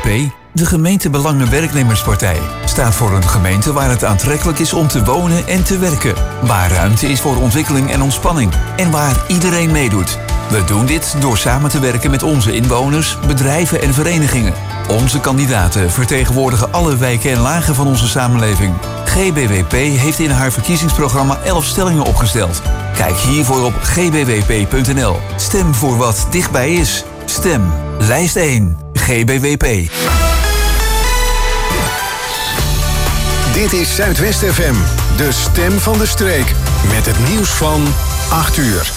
GBWP, de Gemeentebelangen-werknemerspartij, staat voor een gemeente waar het aantrekkelijk is om te wonen en te werken. Waar ruimte is voor ontwikkeling en ontspanning. En waar iedereen meedoet. We doen dit door samen te werken met onze inwoners, bedrijven en verenigingen. Onze kandidaten vertegenwoordigen alle wijken en lagen van onze samenleving. GBWP heeft in haar verkiezingsprogramma 11 stellingen opgesteld. Kijk hiervoor op gbwp.nl. Stem voor wat dichtbij is. Stem. Lijst 1. GBWP. Dit is Zuidwest FM, de stem van de streek. Met het nieuws van 8 uur.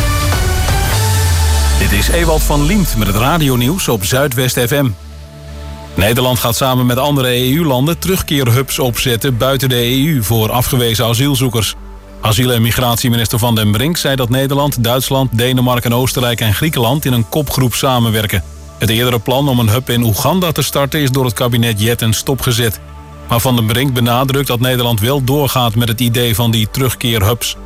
Dit is Ewald van Liemt met het radionieuws op Zuidwest FM. Nederland gaat samen met andere EU-landen terugkeerhubs opzetten buiten de EU voor afgewezen asielzoekers. Asiel- en migratieminister Van den Brink zei dat Nederland, Duitsland, Denemarken, Oostenrijk en Griekenland in een kopgroep samenwerken. Het eerdere plan om een hub in Oeganda te starten is door het kabinet Jetten stopgezet. Maar Van den Brink benadrukt dat Nederland wel doorgaat met het idee van die terugkeerhubs.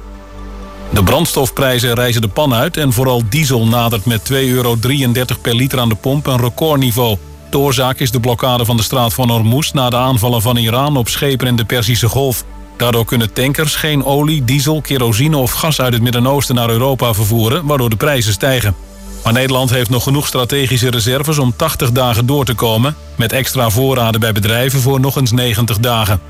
De brandstofprijzen reizen de pan uit en vooral diesel nadert met €2,33 per liter aan de pomp een recordniveau. De oorzaak is de blokkade van de straat van Hormuz na de aanvallen van Iran op schepen in de Perzische Golf. Daardoor kunnen tankers geen olie, diesel, kerosine of gas uit het Midden-Oosten naar Europa vervoeren, waardoor de prijzen stijgen. Maar Nederland heeft nog genoeg strategische reserves om 80 dagen door te komen, met extra voorraden bij bedrijven voor nog eens 90 dagen.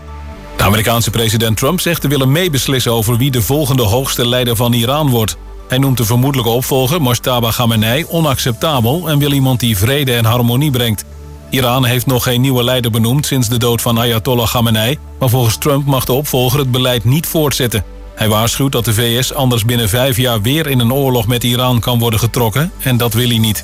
De Amerikaanse president Trump zegt te willen meebeslissen over wie de volgende hoogste leider van Iran wordt. Hij noemt de vermoedelijke opvolger, Mojtaba Khamenei, onacceptabel en wil iemand die vrede en harmonie brengt. Iran heeft nog geen nieuwe leider benoemd sinds de dood van Ayatollah Khamenei, maar volgens Trump mag de opvolger het beleid niet voortzetten. Hij waarschuwt dat de VS anders binnen 5 jaar weer in een oorlog met Iran kan worden getrokken en dat wil hij niet.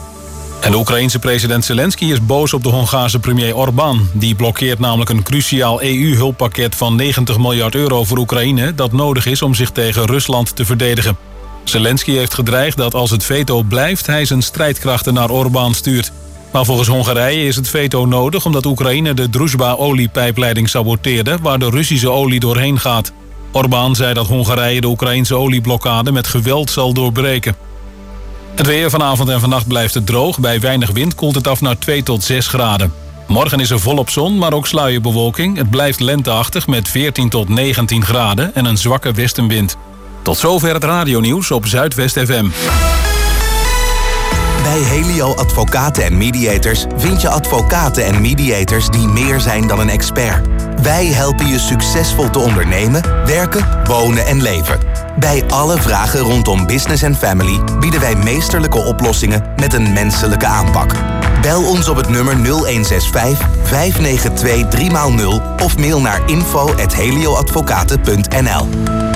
En de Oekraïense president Zelensky is boos op de Hongaarse premier Orbán. Die blokkeert namelijk een cruciaal EU-hulppakket van €90 miljard voor Oekraïne dat nodig is om zich tegen Rusland te verdedigen. Zelensky heeft gedreigd dat als het veto blijft hij zijn strijdkrachten naar Orbán stuurt. Maar volgens Hongarije is het veto nodig omdat Oekraïne de Druzhba-oliepijpleiding saboteerde waar de Russische olie doorheen gaat. Orbán zei dat Hongarije de Oekraïnse olieblokkade met geweld zal doorbreken. Het weer vanavond en vannacht blijft het droog. Bij weinig wind koelt het af naar 2 tot 6 graden. Morgen is er volop zon, maar ook sluierbewolking. Het blijft lenteachtig met 14 tot 19 graden en een zwakke westenwind. Tot zover het radionieuws op Zuidwest FM. Bij Helio Advocaten en Mediators vind je advocaten en mediators die meer zijn dan een expert. Wij helpen je succesvol te ondernemen, werken, wonen en leven. Bij alle vragen rondom business en family bieden wij meesterlijke oplossingen met een menselijke aanpak. Bel ons op het nummer 0165 592 3x0 of mail naar info@helioadvocaten.nl.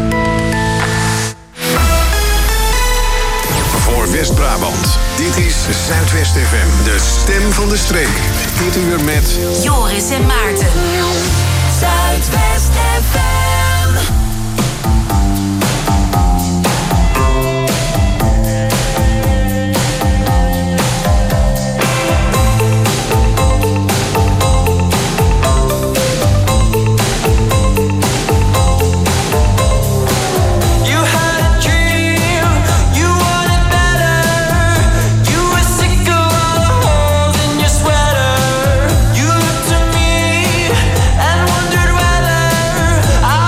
Voor West-Brabant, dit is Zuidwest FM, de stem van de streek. Dit uur met Joris en Maarten. Zuidwest FM. I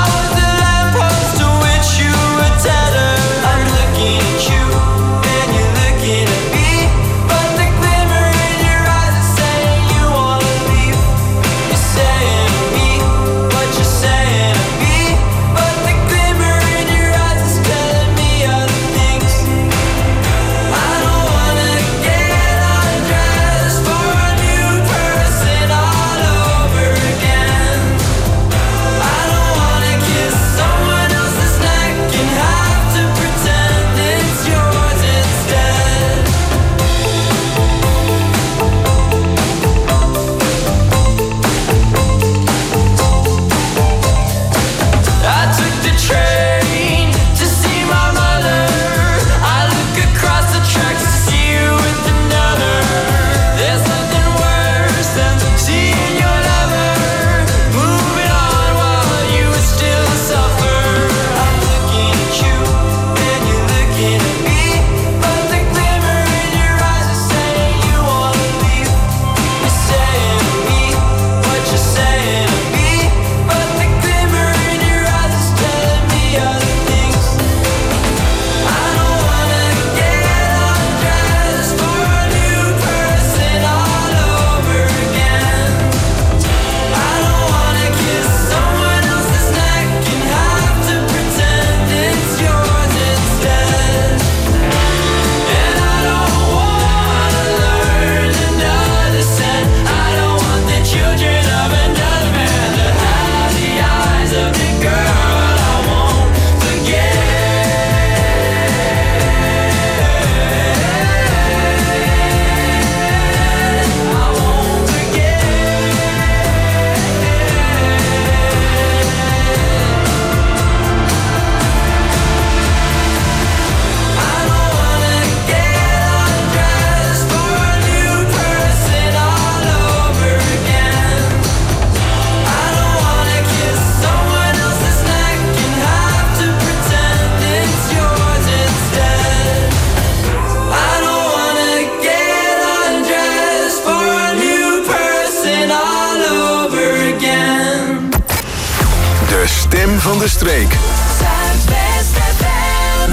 van de streek. Zuidwest FM.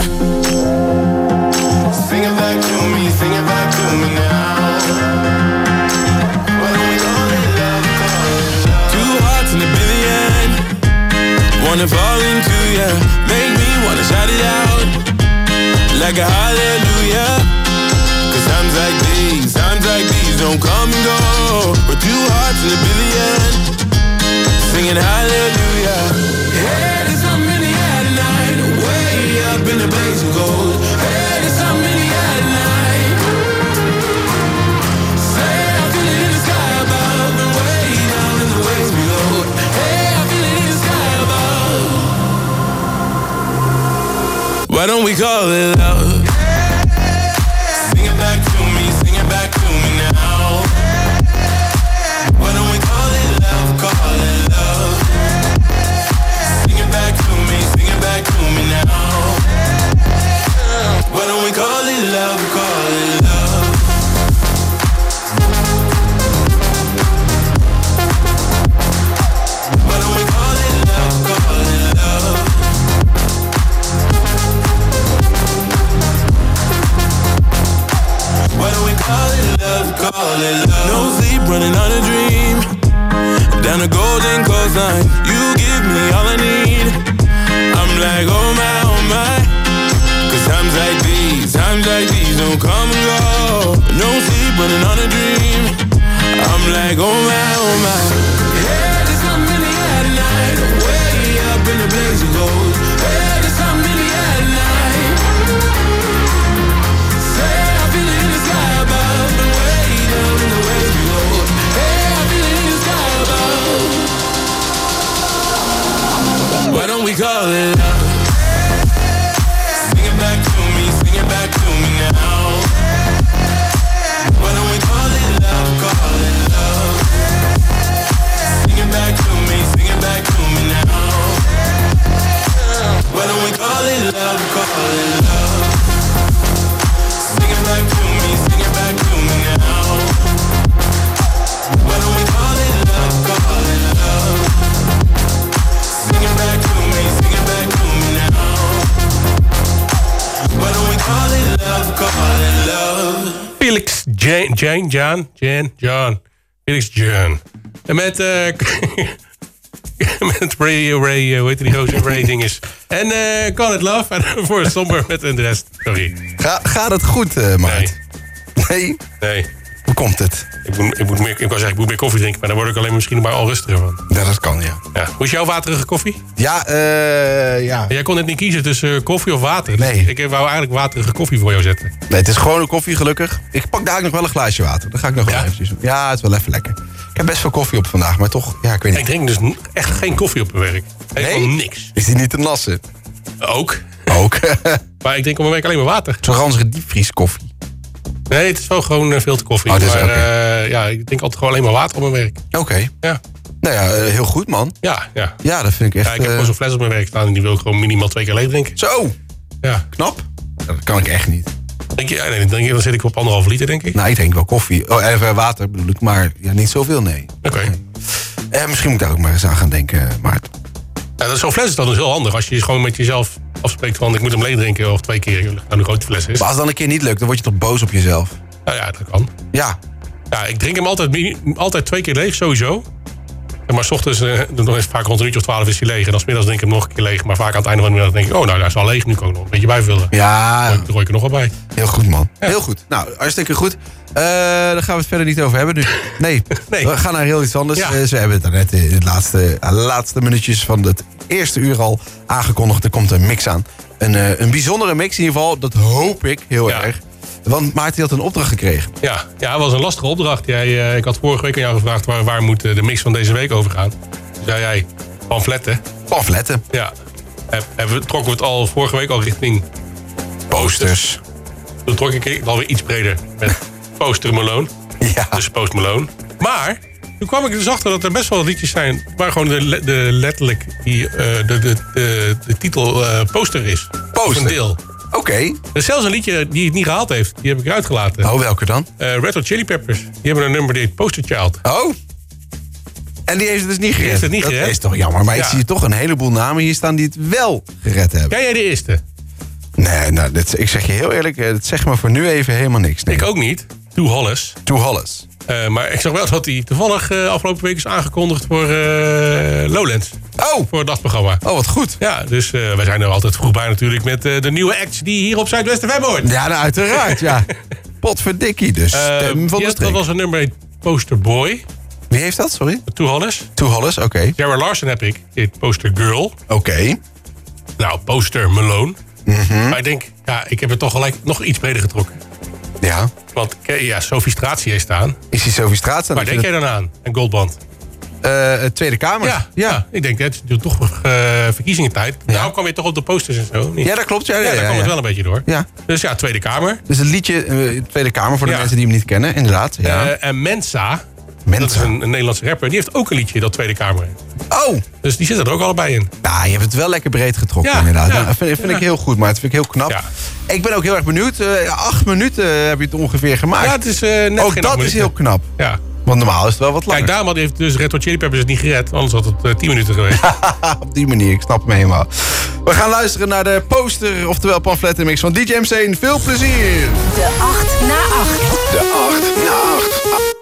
Sing it back to me, sing it back to me now. Why don't we call it love, call it love? 2 hearts in a billion, wanna fall into ya, make me wanna shout it out, like a hallelujah. Cause times like these don't come and go. But 2 hearts in a billion, singing hallelujah. Hey, there's something in the air tonight, way up in the blaze of gold. Hey, there's something in the air tonight. Say I feel it in the sky above, and way down in the waves below. Hey, I feel it in the sky above. Why don't we call it love? Sing it back to me, sing it back to me now. Why don't we call it love, call it love? Sing it back to me, sing it back to me now. Why don't we call it love, call it love? Why don't we call it love, call it love? Why don't we call it love, call it love? No sleep, running on a dream, down a golden coastline. You give me all I need. I'm like, oh my. Cause times like these don't come and go. No sleep, running on a dream. I'm like, oh my. Yeah, there's something in the air tonight, way up in the blaze of gold. Yeah, there's something in the air tonight. Say I feel it in the sky above, and way down in the waves below. Hey, I feel it in the sky above. Why don't we call it love? Sing it back to me, sing it back to me now. Why don't we call it love, call it love? Sing it back to me, sing it back to me now. Why don't we call it love, call it love? Sing it back to me, sing it back to me now. Why don't we call it love, call it love? Sing it back to me, sing it back to me now. Why don't we call it love, call it love? Felix John. Felix John. En met met Ray, hoe heet die gozer? Ray dinges. En Call It Love. En voor somber met de rest. Sorry. Gaat het goed, Maart? Nee? Nee. Hoe komt het? Ik wou zeggen, ik moet meer koffie drinken, maar daar word ik alleen misschien maar al rustiger van. Ja, dat kan, ja. Hoe is jouw waterige koffie? Ja. Jij kon net niet kiezen tussen koffie of water. Nee. Dus ik wou eigenlijk waterige koffie voor jou zetten. Nee, het is gewoon een koffie, gelukkig. Ik pak daar nog wel een glaasje water. Dat ga ik nog wel eventjes doen. Ja, het is wel even lekker. Ik heb best veel koffie op vandaag, maar toch, ja, ik weet niet. Ik drink dus echt geen koffie op mijn werk. Helemaal niks. Is die niet te nassen? Ook. Maar ik drink op mijn werk alleen maar water. Zo'n ranzige diepvrieskoffie. Nee, het is wel gewoon filterkoffie. Oh, dat is maar ik drink altijd gewoon alleen maar water op mijn werk. Oké. Ja. Nou ja, heel goed, man. Ja. Ja, dat vind ik echt... Ja, ik heb gewoon zo'n fles op mijn werk staan en die wil ik gewoon minimaal 2 keer leeg drinken. Zo! Ja. Knap. Dat kan ik echt niet. Dan zit ik op 1,5 liter, denk ik. Nou, ik drink wel koffie. Oh, even water bedoel ik, maar ja, niet zoveel, nee. Oké. Misschien moet ik daar ook maar eens aan gaan denken, Maart. Ja, zo'n fles is dan dus heel handig. Als je gewoon met jezelf afspreekt van ik moet hem leeg drinken of 2 keer. Nou, een grote fles is. Maar als het dan een keer niet lukt, dan word je toch boos op jezelf? Nou ja, dat kan. Ja. Ja, ik drink hem altijd 2 keer leeg, sowieso. Maar 's ochtends, dan is het vaak rond een uurtje of 12 is hij leeg. En dan 's middags drink ik hem nog een keer leeg. Maar vaak aan het einde van de middag denk ik, oh nou, hij is al leeg. Nu kan ik nog een beetje bijvullen. Ja. Dan gooi ik er nog wel bij. Heel goed, man. Ja. Heel goed. Nou, hartstikke goed. Daar gaan we het verder niet over hebben nu. Nee. We gaan naar heel iets anders. Ja. We hebben het daarnet in de laatste minuutjes van het eerste uur al aangekondigd. Er komt een mix aan. Een bijzondere mix in ieder geval. Dat hoop ik heel erg. Want Maarten had een opdracht gekregen. Ja, het was een lastige opdracht. Ik had vorige week aan jou gevraagd waar moet de mix van deze week over gaan. Toen zei jij, pamfletten. Pamfletten. Ja. Trokken we het al vorige week al richting posters. Toen trok ik het alweer iets breder met Poster Malone. Ja. Dus Post Malone. Maar toen kwam ik dus achter dat er best wel liedjes zijn waar gewoon de letterlijk de titel poster is. Poster. Een deel. Oké. Er is zelfs een liedje die het niet gehaald heeft. Die heb ik eruit gelaten. Oh, welke dan? Red Hot Chili Peppers. Die hebben een nummer die heet Poster Child. Oh. En die heeft het dus niet gered. heeft het niet gered. Dat is toch jammer. Maar ik zie toch een heleboel namen hier staan die het wel gered hebben. Ken jij de eerste? Nee, nou, ik zeg je heel eerlijk, dat zegt me voor nu even helemaal niks. Nee. Ik ook niet. Toe Hollis. Toe Hollis. Maar ik zag wel dat hij toevallig afgelopen week is aangekondigd voor Lowlands. Oh! Voor het dagprogramma. Oh, wat goed. Ja, dus wij zijn er altijd vroeg bij natuurlijk met de nieuwe acts die hier op Zuidwest FM hoort. Ja, nou, uiteraard, ja. Potverdikkie, dus stem van de streek. Dat was een nummer Poster Boy. Wie heeft dat, sorry? Toe Hollis. Toe Hollis, oké. Sarah Larson heb ik. Dit Poster Girl. Oké. Nou, Poster Malone. Maar ik denk, ik heb het toch gelijk nog iets breder getrokken. Ja. Want Sophie Straat zie je staan. Is die Sophie Straat staan? Waar denk jij dan aan? Een Goldband. Tweede Kamer. Ja. Ik denk, het is toch verkiezingentijd. Ja. Nou kwam je toch op de posters en zo. Niet? Ja, dat klopt. Ja, daar kwam het wel een beetje door. Ja. Dus Tweede Kamer. Dus het liedje Tweede Kamer voor de mensen die hem niet kennen, inderdaad. Ja. En Mensa, dat is een Nederlandse rapper, die heeft ook een liedje dat Tweede Kamer. Oh! Dus die zitten er ook allebei in. Ja, je hebt het wel lekker breed getrokken, inderdaad. Ja. Dat vind ik heel goed, maar het vind ik heel knap. Ja. Ik ben ook heel erg benieuwd. 8 minuten heb je het ongeveer gemaakt. Ja, het is net ook geen dat is heel knap. Ja. Want normaal is het wel wat langer. Kijk, daarom heeft dus Red Hot Chili Peppers het niet gered. Anders had het 10 minuten geweest. Op die manier, ik snap hem helemaal. We gaan luisteren naar de poster, oftewel pamflettenmix van DJ MC. Veel plezier! De 8 na 8. De 8 na 8.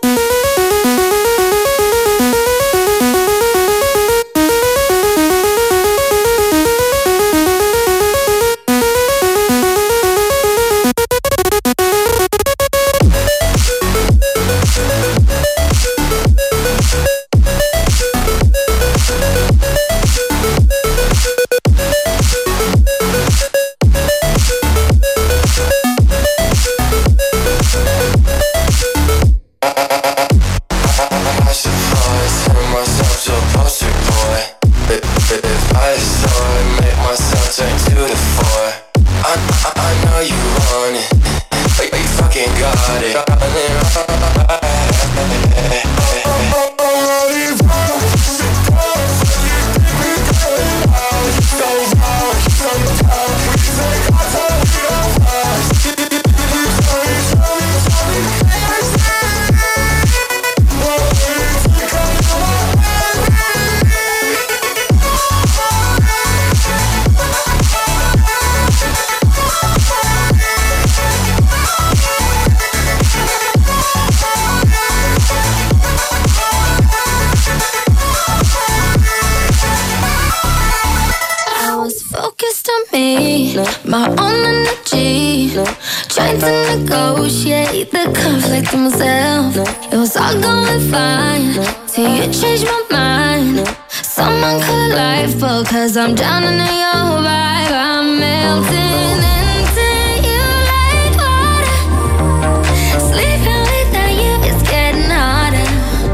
My own energy, trying to negotiate the conflict with myself. It was all going fine till you changed my mind. Someone call it life, but 'cause I'm drowning in your vibe. I'm melting into you like water. Sleeping without you is getting harder.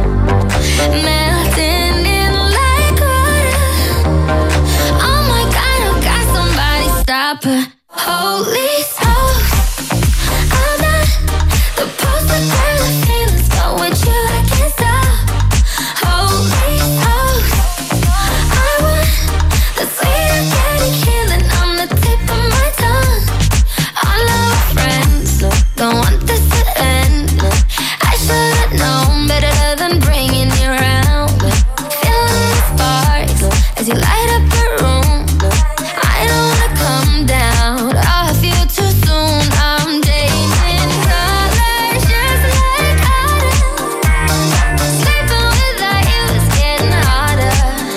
Melting in like water. Oh my God, I got somebody stop her. Holy Ghost, I'm not the poster girl of feelings, but with you I can't stop. Holy Ghost, I want the sweet organic healing on the tip of my tongue. All our friends don't want this to end. I should've known better than bringing you around. Feeling the sparks as you light up the room. I don't wanna come down off you too soon. I'm changing colors just like autumn. Sleeping without you is getting harder.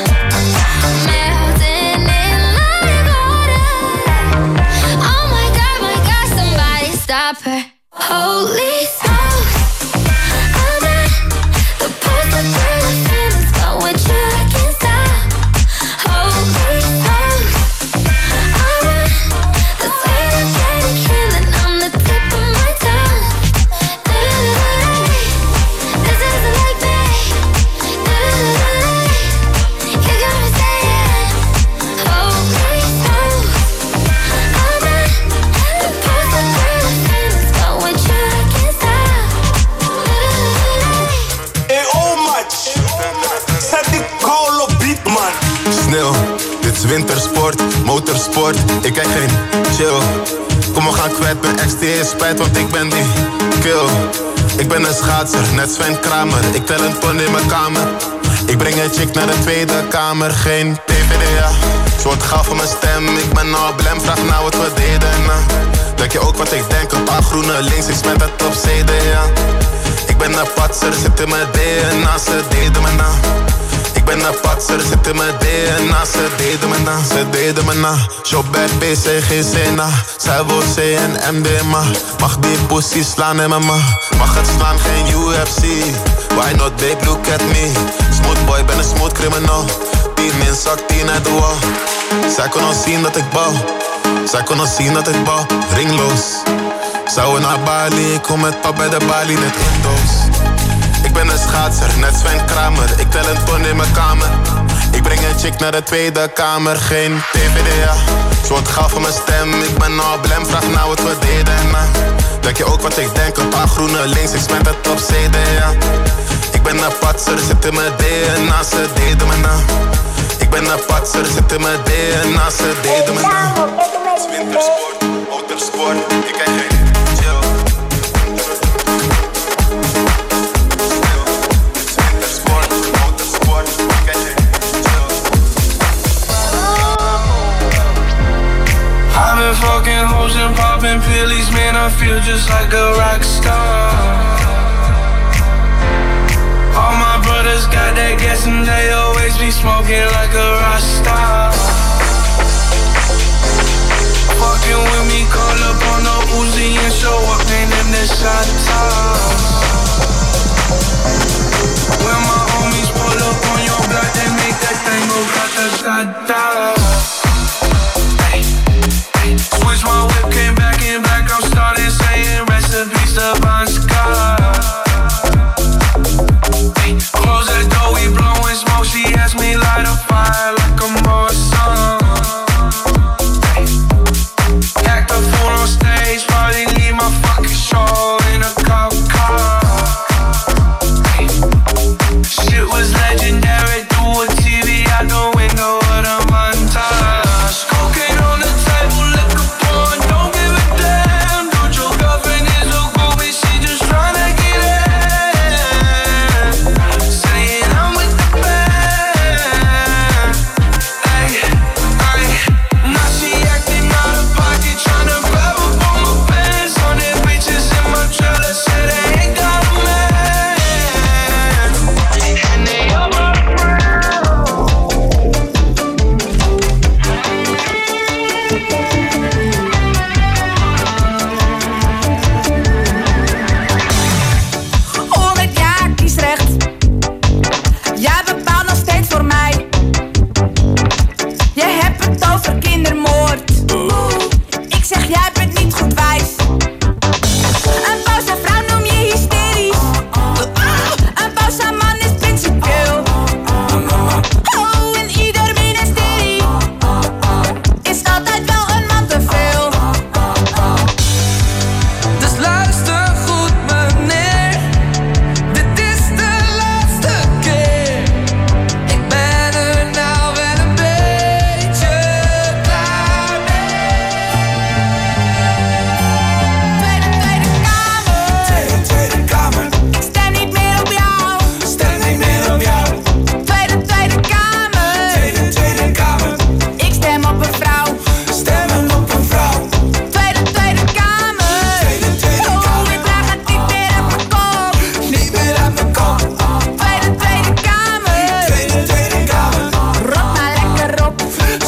Melting in like water. Oh my God, somebody stop her. Holy Ghost, I'm not the poster girl of feelings, but with you I can't stop. Holy Ghost, I want the sweet organic healing on the tip of my tongue. This isn't like me. You got me saying, Holy Ghost, I'm not the poster girl of feelings, but with you I can't stop. Hey, oh much. Zet die call op beat, man. Sneeuw, dit is wintersport, motorsport, ik kijk geen chill. Kom, we gaan kwijt, mijn ex die is spijt, want ik ben die kill. Ik ben een schaatser, net Sven Kramer, ik tel een ton in mijn kamer. Ik breng een chick naar de Tweede Kamer, geen PvdA. Ze wordt gaaf van mijn stem, ik ben al blem, vraag nou wat we deden. Denk je ook wat ik denk, een paar groene links, ik smet het op CDA. Ik ben een patser, zit in mijn DNA, ze deden me na. Ik ben een patser, zit in mijn DNA, ze deden me na, ze deden me na. Shop bij PC, geen Sena, zij wil C en MDMA. Mag die pussy slaan in mijn ma, mag het slaan, geen UFC. Why not babe, look at me. Smooth boy, ben een smooth criminal. 10 min zak, 10 uit de wall. Zij kon al zien dat ik bouw, zij kon al zien dat ik bouw. Ringloos, zou naar Bali, ik kom met pap bij de Bali, net Indo's. Ik ben een schaatser, net Sven Kramer. Ik tel een ton in mijn kamer. Ik breng een chick naar de Tweede Kamer, geen PvdA. Ze wordt gaaf van mijn stem, ik ben al blem, vraag nou wat we deden. Denk je ook wat ik denk, een paar groene links, ik smet het op CDA. Ik ben een patser, zit in mijn DNA, ze deden me na. Ik ben een patser, zit in mijn DNA, ze deden me na. Wintersport, motorsport, ik kijk geen chill. Wintersport, motorsport, ik kijk geen chill. I've been fucking hoes and popping pillies, man, I feel just like a rock star. All my brothers got that gas and they always be smoking like a Rasta. Fucking with me, call up on the Uzi and show up, ain't them the shot top. When my homies pull up on your block, they make that thing go grata-ta-ta. Switch my whip, came back in black, I'm starting saying recipes to Bon Scott. Close that door, we blowing smoke. She asked me light a fire like a Morrison. Act a fool on stage, probably leave my fucking show in a cop car. Shit was legendary, through a TV out the window of the montage. Cocaine on the table, liquor porn, don't give a damn. Dude, your girlfriend is a groupie, she just tryna get in. Saying I'm with the band. Ay, ay. Now she acting out of pocket, tryna grab up on my pants. On them bitches in my trailer, said they ain't got a man. And they all my Ja, kiesrecht. Jij bepaalt nog steeds voor mij. Je hebt het over kindermoord. Ik zeg jij bent niet goed wijs. Een boze vrouw noem je hysterisch. Een boze man is principieel. Oh, in ieder ministerie is altijd wel een man te veel. Dus luister goed, meneer. Dit is de laatste keer. Ik ben er nou wel een beetje klaar mee. Tweede Kamer. Ik stem niet meer op jou. Tweede Kamer. Ik stem op een vrouw. Tweede Kamer. Oh, ik draag het niet meer op mijn kop. Tweede Kamer. Rot maar lekker op.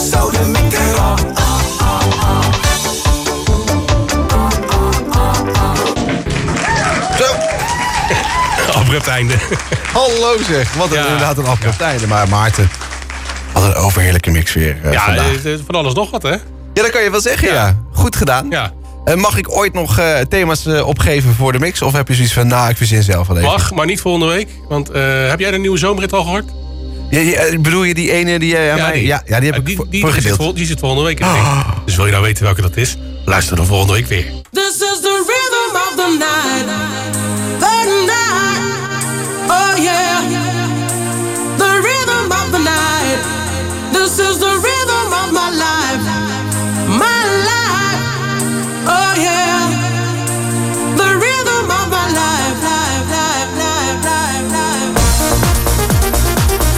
Abrupt einde. Hallo zeg, wat een, Ja. inderdaad een abrupt einde. Maar Maarten, wat een overheerlijke mix weer Ja, vandaag. van alles nog wat, hè? Ja, dat kan je wel zeggen, ja. Goed gedaan. Ja. Mag ik ooit nog thema's opgeven voor de mix? Of heb je zoiets van, nou, ik verzin zelf wel even? Mag, maar niet volgende week. Want heb jij de nieuwe zomerrit al gehoord? Bedoel je die ene die jij aan mij... die. Ja, die heb ik voor die gedeeld. zit volgende week in de ring. Dus wil je nou weten welke dat is? Luister dan volgende week weer. This is the rhythm of the night. The night. Oh yeah. The rhythm of the night. This is the rhythm of my life. My life. Oh yeah. The rhythm of my life. Life, life, life, life, life.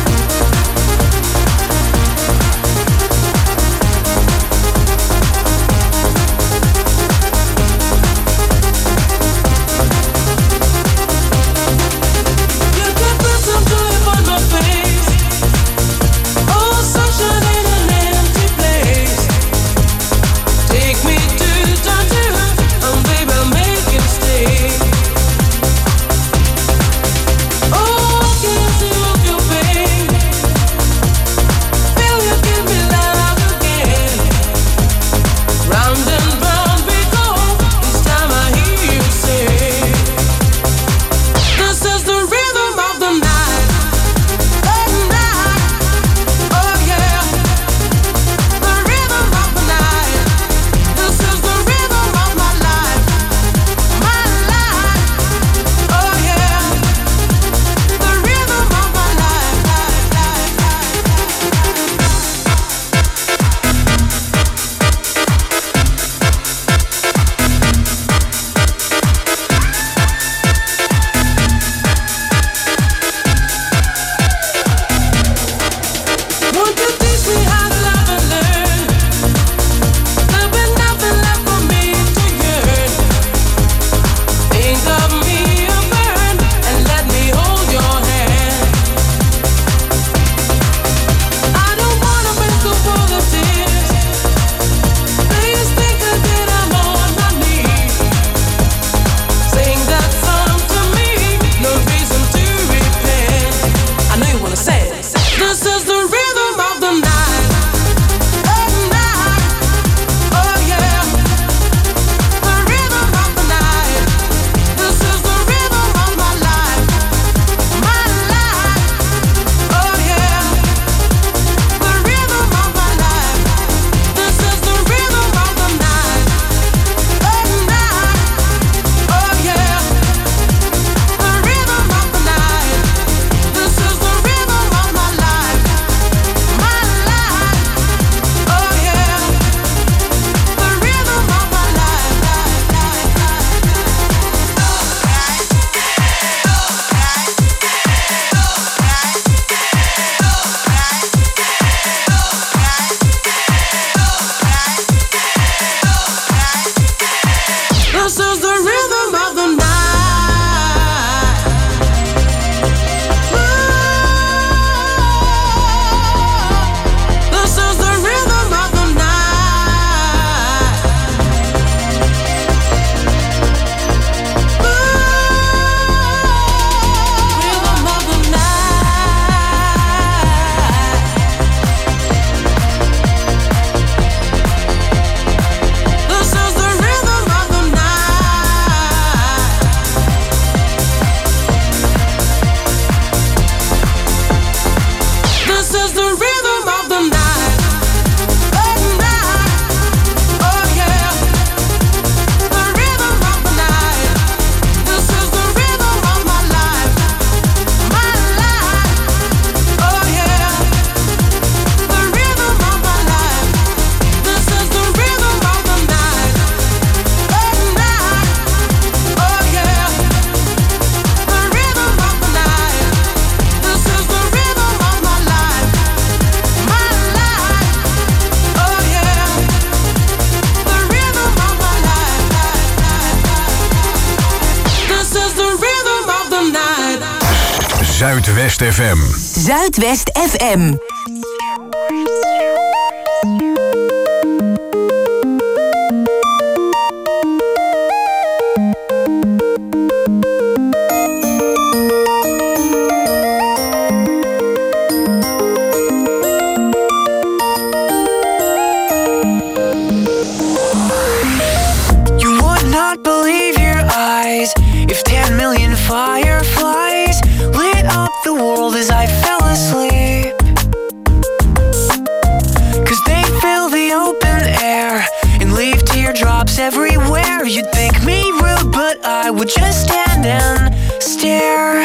Zuidwest FM. Zuidwest FM. If 10 million fireflies lit up the world as I fell asleep, 'cause they fill the open air and leave teardrops everywhere. You'd think me rude, but I would just stand and stare.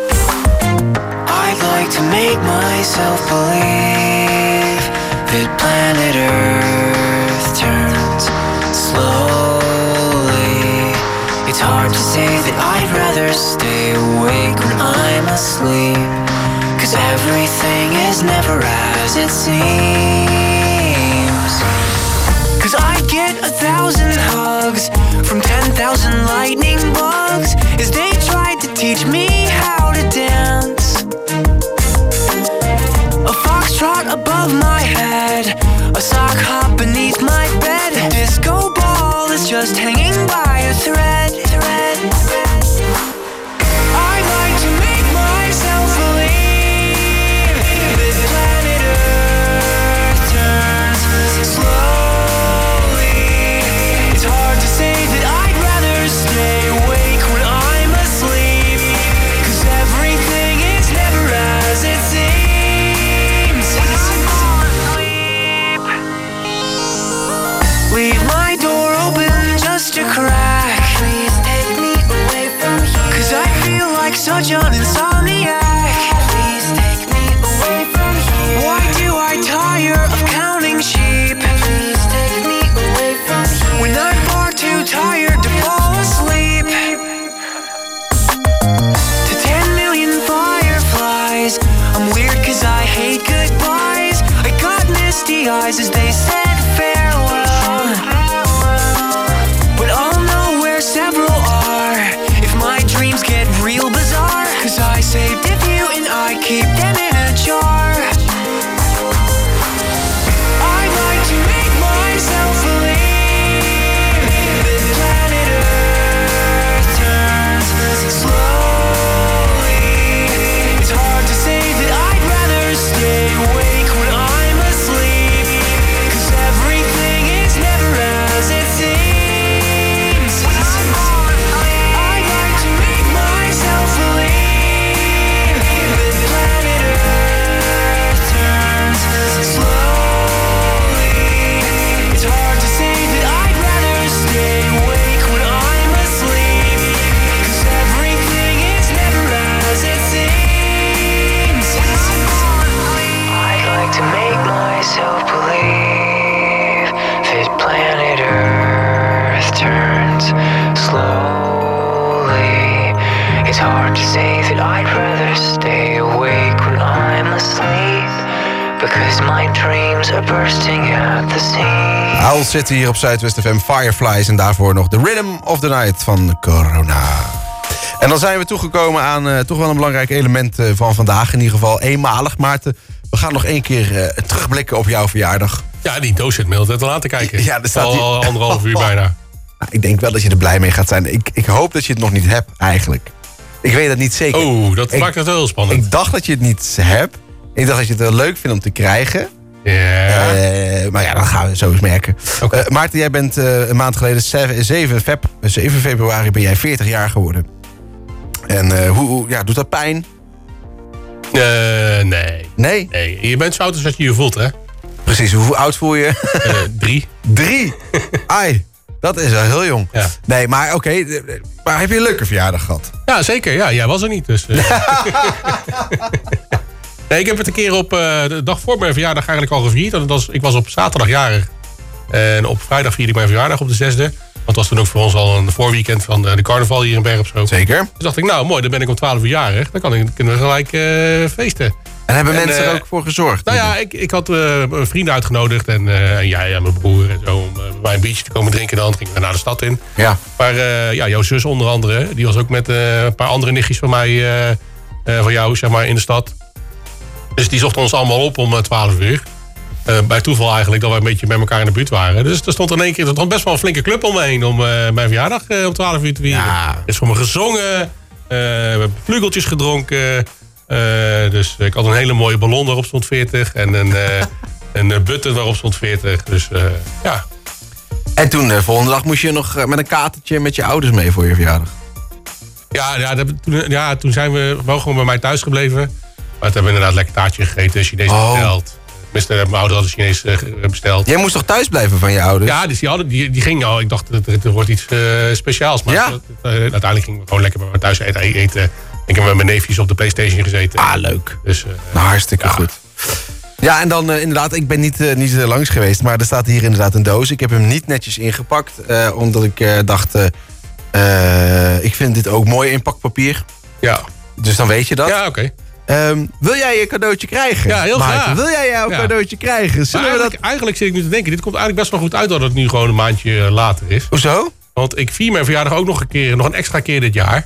I'd like to make myself believe that planet Earth turns slowly. It's hard to say that I'd rather stay awake when I'm asleep, 'cause everything is never as it seems. 'Cause I get 1,000 hugs from 10,000 lightning bugs as they tried to teach me how to dance. A foxtrot above my head, a sock hop beneath my bed. A disco ball is just hanging by a thread. I like to make myself believe that planet Earth turns slowly. It's hard to say that I'd rather stay awake when I'm asleep, 'cause everything is never as it seems. Leave my door open just a crack. Please take me away from here, 'cause I feel like such an insomniac. Please take me away from here. Why do I tire of counting sheep? Please take me away from here, when I'm far too tired to fall asleep. To 10 million fireflies, I'm weird 'cause I hate goodbyes. I got misty eyes as they said farewell, but I'll know where several are if my dreams get real bizarre, 'cause I saved a few and I keep them in a jar. I like to make myself believe that planet Earth turns slowly. It's hard to say that I'd rather stay awake when I'm asleep, 'cause everything is never as it seems. I like to make myself believe that planet Earth turns slowly. It's hard to say that I'd rather stay awake when I'm asleep, 'cause everything is never as it seems. I'd like to make myself believe that planet Earth turns slowly. It's hard to say that I'd rather stay awake when I'm asleep, because my dreams are bursting at the seams. Owl City hier op Zuidwest FM, Fireflies en daarvoor nog The Rhythm of the Night van Corona. En dan zijn we toegekomen aan toch wel een belangrijk element van vandaag. In ieder geval eenmalig. Maarten, we gaan nog één keer terugblikken op jouw verjaardag. Ja, die doos zit me altijd al aan te kijken. Ja, er staat al 1,5 uur bijna. Ik denk wel dat je er blij mee gaat zijn. Ik hoop dat je het nog niet hebt, eigenlijk. Ik weet dat niet zeker. Oh, dat maakt het wel heel spannend. Ik dacht dat je het niet hebt. Ik dacht dat je het wel leuk vindt om te krijgen. Ja. Maar ja, dat gaan we zo eens merken. Okay. Maarten, jij bent een maand geleden, 7 februari, ben jij 40 jaar geworden. En doet dat pijn? Nee. Nee? Nee. Je bent zo oud als dat je je voelt, hè? Precies, hoe oud voel je? 3. 3? Ai, dat is wel heel jong. Ja. Nee, maar oké. Maar heb je een leuke verjaardag gehad? Ja, zeker. Ja, jij was er niet, dus... Nee, ik heb het een keer op de dag voor mijn verjaardag eigenlijk al gevierd. Ik was op zaterdag jarig. En op vrijdag vierde ik mijn verjaardag op de 6e. Want het was toen ook voor ons al een voorweekend van de carnaval hier in Bergen op Zoom. Zeker. Dus dacht ik, nou mooi, dan ben ik om 12 uur jarig. Dan kunnen we gelijk feesten. En hebben mensen er ook voor gezorgd? Nou ja, ik had vrienden uitgenodigd. En jij en mijn broer en zo. Om bij een biertje te komen drinken. Dan gingen we naar de stad in. Ja. Maar jouw zus onder andere. Die was ook met een paar andere nichtjes van mij van jou, zeg maar, in de stad. Dus die zochten ons allemaal op om 12 uur. Bij toeval eigenlijk dat wij een beetje met elkaar in de buurt waren. Dus er stond in één keer best wel een flinke club om me heen om mijn verjaardag om 12 uur te vieren. Ja. Er is voor me gezongen, we hebben vlugeltjes gedronken. Dus ik had een hele mooie ballon waarop stond 40 en een button waarop stond 40. Dus ja. En toen de volgende dag moest je nog met een katertje met je ouders mee voor je verjaardag. Toen zijn we wel gewoon bij mij thuis gebleven. Maar toen hebben we inderdaad lekker taartje gegeten, Chinees besteld. Tenminste, mijn ouders hadden Chinees besteld. Jij moest toch thuis blijven van je ouders? Ja, dus die gingen al. Ik dacht, het wordt iets speciaals. Maar uiteindelijk gingen we gewoon lekker bij me thuis eten. Ik heb met mijn neefjes op de PlayStation gezeten. Ah, leuk. Dus, hartstikke goed. Ja, en dan inderdaad, ik ben niet langs geweest, maar er staat hier inderdaad een doos. Ik heb hem niet netjes ingepakt, omdat ik dacht, ik vind dit ook mooi in pakpapier. Ja. Dus dan weet je dat. Ja, oké. Wil jij je cadeautje krijgen? Ja, heel graag. Wil jij jouw cadeautje krijgen? Eigenlijk zit ik nu te denken, dit komt eigenlijk best wel goed uit dat het nu gewoon een maandje later is. Hoezo? Want ik vier mijn verjaardag ook nog een extra keer dit jaar.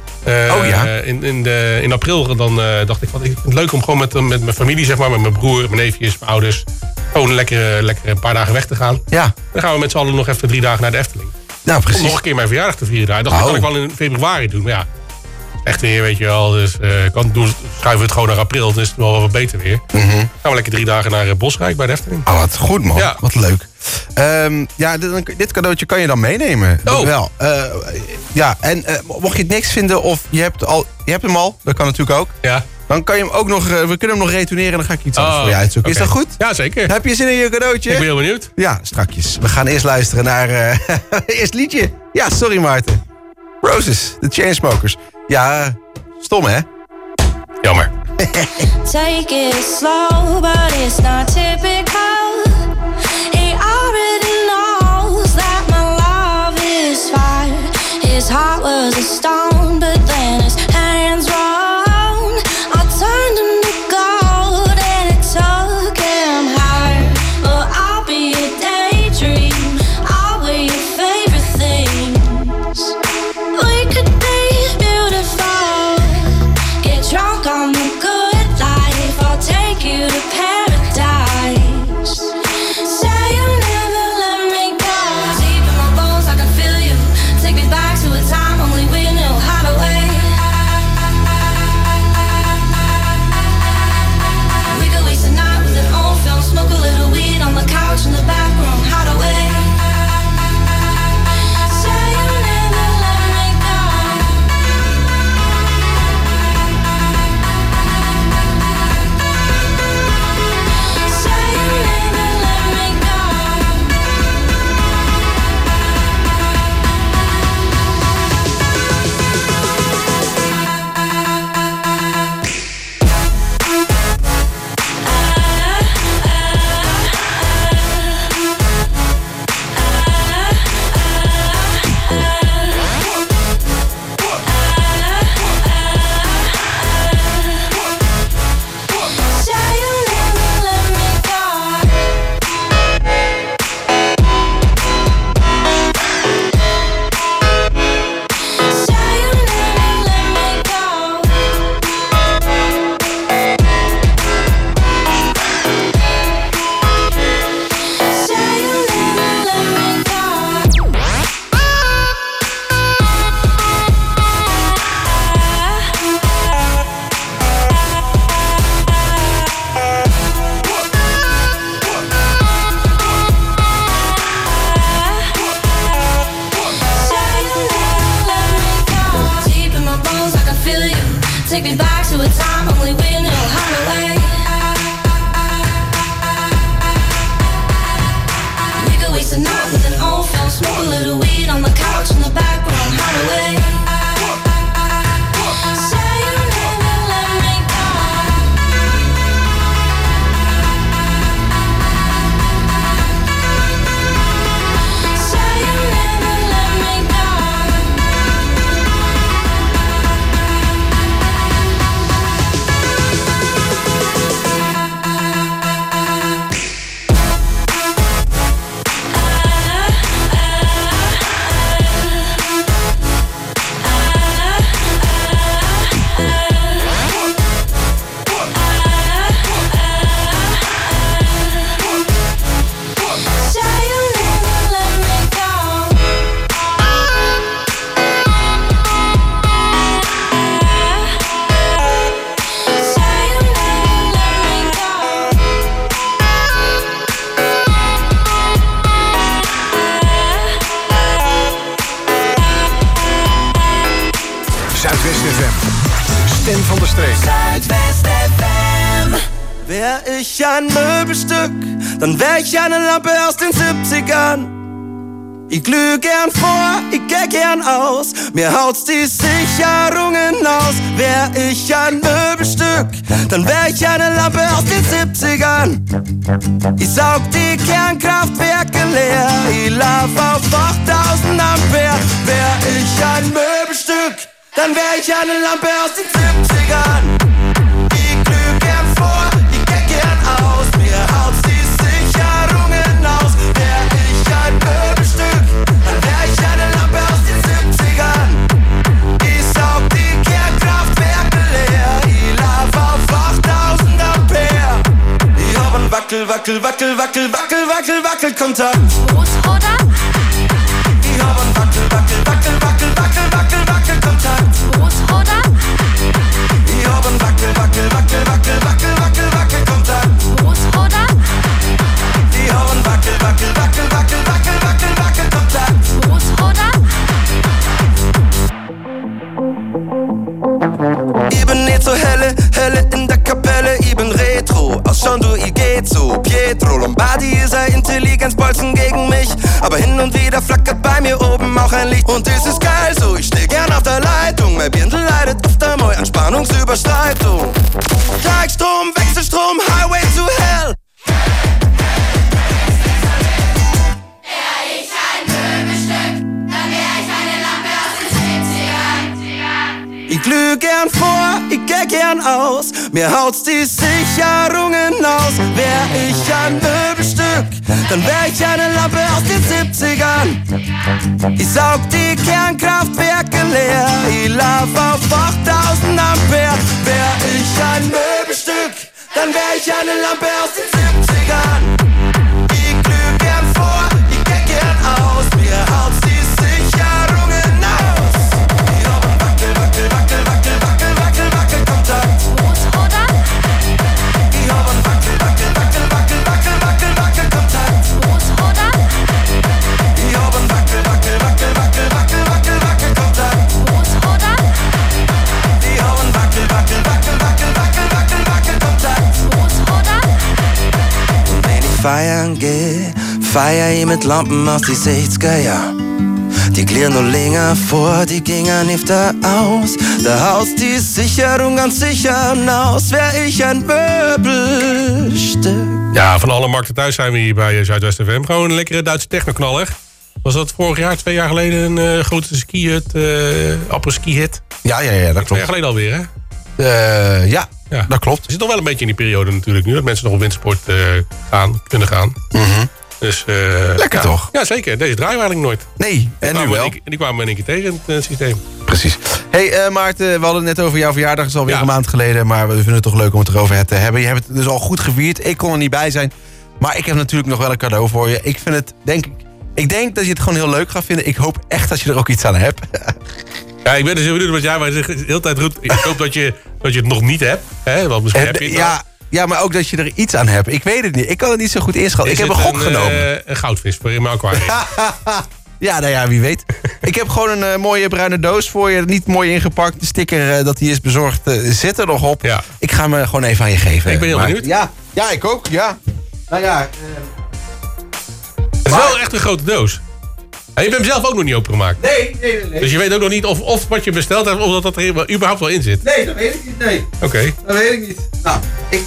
In april dan dacht ik, ik vind het leuk om gewoon met mijn familie, zeg maar, met mijn broer, mijn neefjes, mijn ouders, gewoon lekker een paar dagen weg te gaan. Ja. Dan gaan we met z'n allen nog even 3 dagen naar de Efteling. Nou, precies. Om nog een keer mijn verjaardag te vieren daar. Dat kan ik wel in februari doen, maar ja. Echt weer, weet je wel. Dus schuiven we het gewoon naar april. Dan is het wel wat beter weer. Gaan we lekker 3 dagen naar Bosrijk bij de Efteling. Oh, wat goed, man. Ja. Wat leuk. Dit cadeautje kan je dan meenemen. Oh. Wel. Mocht je het niks vinden of je hebt hem al. Dat kan natuurlijk ook. Ja. Dan kan je hem ook nog... we kunnen hem nog retourneren en dan ga ik iets anders voor je uitzoeken. Okay. Is dat goed? Ja, zeker. Heb je zin in je cadeautje? Ik ben heel benieuwd. Ja, strakjes. We gaan eerst luisteren naar... eerst liedje. Ja, sorry Maarten. Roses, de Chainsmokers. Ja, stom hè? Jammer. Take it slow, but it's not typical. He already knows that my love is fire. His heart was a stone, but then his hands round. I turned him to gold and it took him higher. Well, I'll be a daydream. I'll wear your favorite things. We could be beautiful. Get drunk on the good life. I'll take you to paradise. Say you'll never let me go. Deep in my bones, I can feel you. Take me back to a time only we knew how to wait. We could waste a night with an old film, smoke a little weed on the couch in the back room. How to wait. Say you'll never let me go. Say you'll never let me go. Say you'll never let me go. Say you'll never let me go. Say you'll never let me go. Say you'll never let me go. Deep in my bones, I can feel you. Take me back to a time only we knew how to wait. We could waste a night with an old film, smoke a little weed on the couch in the back room. How to wait. Say you'll never let me go. Say you'll never let me go. FM. De stem van de streek. Zuidwest FM. Wär ich ein Möbelstück, dann wär ich eine Lampe aus den 70ern. Ich glüh gern vor, ich geh gern aus, mir haut's die Sicherungen aus. Wär ich ein Möbelstück, dann wär ich eine Lampe aus den 70ern. Ich saug die Kernkraftwerke leer, ich lauf auf 8000 Ampere. Wär ich ein Möbelstück, dann wär ich eine Lampe aus den 70ern. Ich glüh gern vor, ich geh gern aus, mir haut's die Sicherungen aus. Wär ich ein Möbelstück, dann wär ich eine Lampe aus den 70ern. Ich saug die Kernkraftwerke leer, ich lauf auf 8000 Ampere. Ich hab ein Wackelkontakt. Groß oder? Ich hab ein Wackelkontakt. Groß oder? Ich hab ein Wackelkontakt. Groß oder? Ich hab ein Wackelkontakt. Groß oder? Ich bin nicht so helle in der Kapelle, ich bin retro. Aus schon du, ich geht so. Pietro Lombardi ist ein Intelligenzbolzen gegen mich. Aber hin und wieder flackert bei mir oben auch ein Licht. Und das ist geil so, ich steh gern auf der Leitung. Mein Birndl leidet öfter mal an Spannungsüberschreitung. Gleichstrom, Wechselstrom, Highway to Hell. Ich glüh gern vor, ich geh gern aus, mir haut's die Sicherungen aus. Wär ich ein Möbelstück, dann wär ich eine Lampe aus den 70ern. Ich saug die Kernkraftwerke leer, ich lauf auf 8000 Ampere. Wär ich ein Möbelstück, dann wär ich eine Lampe aus den 70ern. Ich glüh gern vor, ich geh gern aus, mir haut's die Sicherungen aus. Ich hab ein Wackelkontakt. Groß oder? Ich hab ein Wackelkontakt. Groß oder? Ich hab ein Wackelkontakt. Groß oder? Ich hab ein Wackelkontakt. Groß oder? Und wenn ich feiern geh, feier ich mit Lampen aus die 60er Jahr. Die klirren nur länger vor, die gingen nicht da aus. Da haust die Sicherung ganz sicher aus. Wär ich ein Möbelstück. Ja, van alle markten thuis zijn we hier bij Zuidwest FM. Gewoon een lekkere Duitse technoknaller. Was dat vorig jaar, 2 jaar geleden, een grote skihut, apres-ski-hit? Ja, dat 2 klopt. jaar geleden alweer, hè? Ja, dat klopt. We zitten nog wel een beetje in die periode natuurlijk nu. Dat mensen nog op wintersport kunnen gaan. Dus, Lekker toch? Ja, zeker. Deze draaien we eigenlijk nooit. Nee, en nu wel. Die kwamen we in één keer tegen in het systeem. Precies. Hey Maarten, we hadden het net over jouw verjaardag. Dat is alweer een maand geleden. Maar we vinden het toch leuk om het erover te hebben. Je hebt het dus al goed gevierd. Ik kon er niet bij zijn. Maar ik heb natuurlijk nog wel een cadeau voor je. Ik vind het, ik denk dat je het gewoon heel leuk gaat vinden. Ik hoop echt dat je er ook iets aan hebt. Ja, ik ben dus heel benieuwd wat jij de hele tijd roept. Ik hoop dat je het nog niet hebt. Hè? Want misschien heb je het al. Ja, maar ook dat je er iets aan hebt. Ik weet het niet. Ik kan het niet zo goed inschatten. Ik heb een gok genomen. Een goudvis voor in mijn aquarium. Ja, nou ja, wie weet. Ik heb gewoon een mooie bruine doos voor je. Niet mooi ingepakt. De sticker dat die is bezorgd zit er nog op. Ja. Ik ga hem gewoon even aan je geven. Ik ben heel benieuwd. Ja, ik ook. Ja. Nou ja. Het is wel echt een grote doos. En je bent hem zelf ook nog niet opengemaakt. Nee. Dus je weet ook nog niet of wat je besteld hebt, of dat er überhaupt wel in zit. Nee, dat weet ik niet. Nee. Oké. Dat weet ik niet. Nou,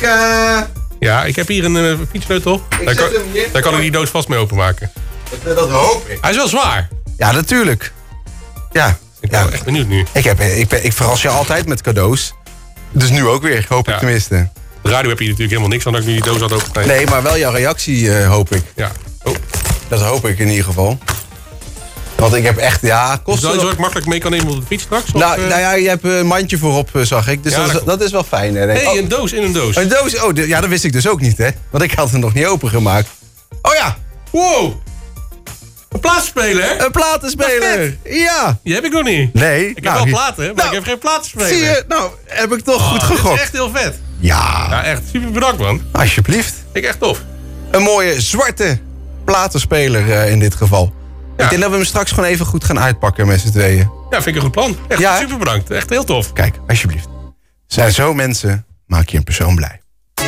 Ja, ik heb hier een fietssleutel. Daar kan ik die doos vast mee openmaken. Dat hoop ik. Hij is wel zwaar. Ja, natuurlijk. Ja. Ik ben echt benieuwd nu. Ik verras je altijd met cadeaus. Dus nu ook weer, hoop ik tenminste. De radio heb je natuurlijk helemaal niks aan dat ik nu die doos had opengemaakt. Nee, maar wel jouw reactie hoop ik. Ja. Oh. Dat hoop ik in ieder geval. Want ik heb echt, kost dus dat ik makkelijk mee kan nemen op de fiets straks? Nou ja, je hebt een mandje voorop, zag ik. Dus dat is wel fijn. Hé, een doos in een doos. Een doos? Oh, dat wist ik dus ook niet, hè. Want ik had hem nog niet opengemaakt. Oh ja. Wow. Een platenspeler? Een platenspeler. Ja. Die heb ik nog niet. Nee. Ik heb wel platen, maar ik heb geen platenspeler. Zie je? Nou, heb ik toch goed gegokt. Dat is echt heel vet. Ja, echt super bedankt, man. Alsjeblieft. Vind ik echt tof. Een mooie zwarte platenspeler in dit geval. Ja. Ik denk dat we hem straks gewoon even goed gaan uitpakken met z'n tweeën. Ja, vind ik een goed plan. Echt Ja, hè? super bedankt. Echt heel tof. Kijk, alsjeblieft. Zijn zo mensen, maak je een persoon blij.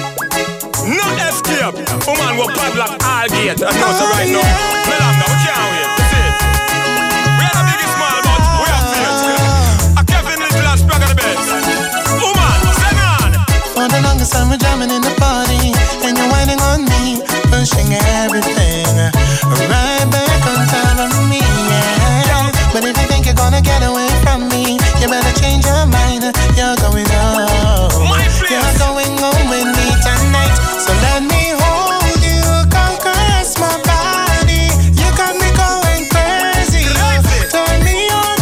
No escape. Woman will padlock all gate. I know so right now. Melanda, we can't wait. That's it. We are the biggest small, but we are fit. A Kevin Little and Sprag of the best. Woman, send on. For the longest time we're jamming in the party, and you're whining on me, pushing everything right back on top of me, yeah. But if you think you're gonna get away from me, you better change your mind. You're going home. You're going home with me tonight. So let me hold you, conquer my body. You got me going crazy. Turn me on,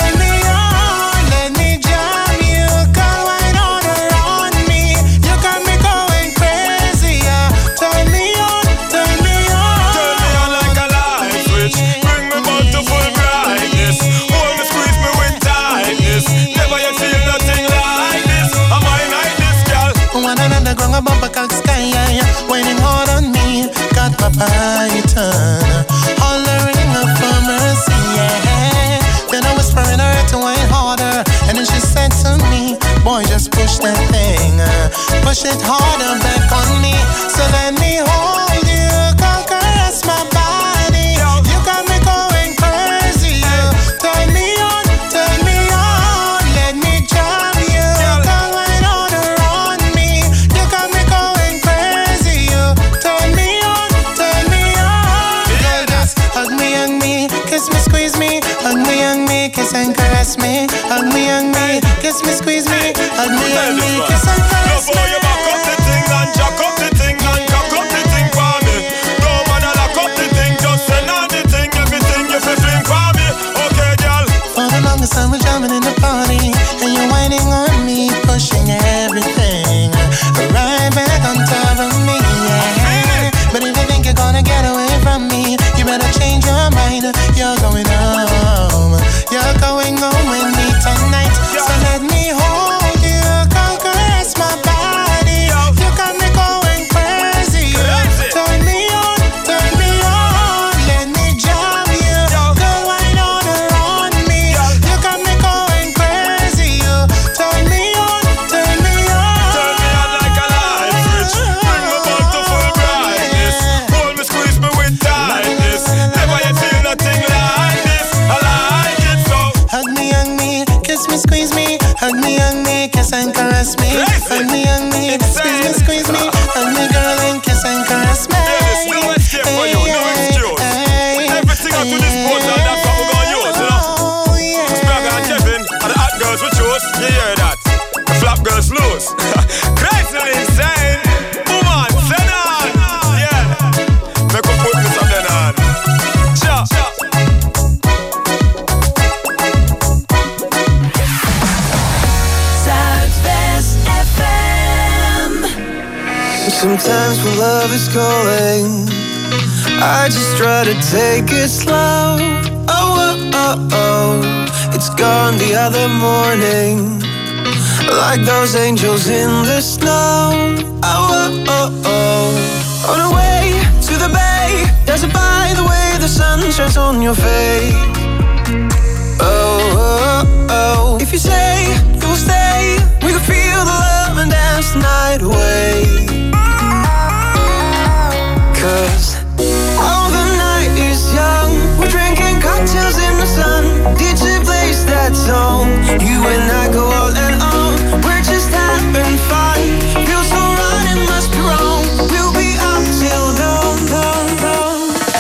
let me jam you, come right on around me. You got me going crazy. Turn me on, Turn me on like a light switch. Bring me back to full brightness. Hold me, squeeze me with tightness. Never yet feel nothing like this. I'm mine like this, girl. one another ground above a cock sky, waiting hard on me. Got my python, hollering up for mercy, yeah. Then I whisper in her to wine harder, and then she said to me, boy, just push that thing, push it harder back on me. So let me hold you, conquer my body. You got me going crazy. Turn me on, let me jam you, come right on around me. You got me going crazy. Turn me on. Girl, just hug me, kiss me, squeeze me, hug me, kiss and caress me, hug me, kiss me, squeeze me, hug me, kiss and caress me. Love how you back up the thing and jack up the thing and cock up the thing for me. Don't wanna lock up the thing, just send on the thing, everything you feel fling for me. Okay, girl. For the longest time we're jamming in the party, and you're whining on me, pushing everything right back on top of me, yeah. But if you think you're gonna get away from me, you better change your mind. You're going home with me tonight. So let me hold you, conquer my body. You got me going crazy. Turn me on, let me jam you, go right on around me. You got me going crazy. Turn me on. Turn me on like a light switch. Bring me back to full brightness. Hold me, squeeze me with tightness. Never yet feel nothing like this. I like it so. Hug me, kiss me, squeeze me, hug me, kiss and caress me. Hug me, squeeze me, hug me, girl, and kiss and caress me. There's no escape for you, no excuse. Everything up to this point, and that's what we're gonna use, you know. Sprag and Kevin are the hot girls we choose. You hear that? The flap girls lose. Christ, not insane. Woman, send on. Yeah. Make us put this up then on. Sure. Zuidwest FM. Sometimes when love is calling, I just try to take it slow. Oh, it's gone the other morning, like those angels in the snow. On the way to the bay, does it by the way the sun shines on your face? Oh, if you say you will stay, we can feel the love and dance the night away. 'Cause oh, the night is young, we're drinking cocktails in the sun. DJ plays that song, you and I go all and on. We're just having fun, feels so right, it must be wrong. We'll be up till dawn, dawn, dawn.